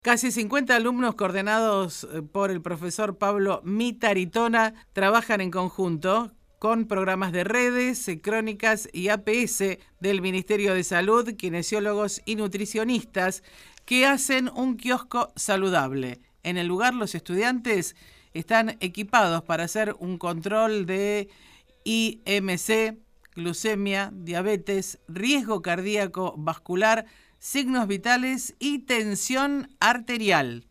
Casi 50 alumnos coordenados por el profesor Pablo Mitaritona trabajan en conjunto con programas de redes, crónicas y APS del Ministerio de Salud, kinesiólogos y nutricionistas que hacen un kiosco saludable. En el lugar, los estudiantes están equipados para hacer un control de IMC, glucemia, diabetes, riesgo cardíaco vascular, signos vitales y tensión arterial.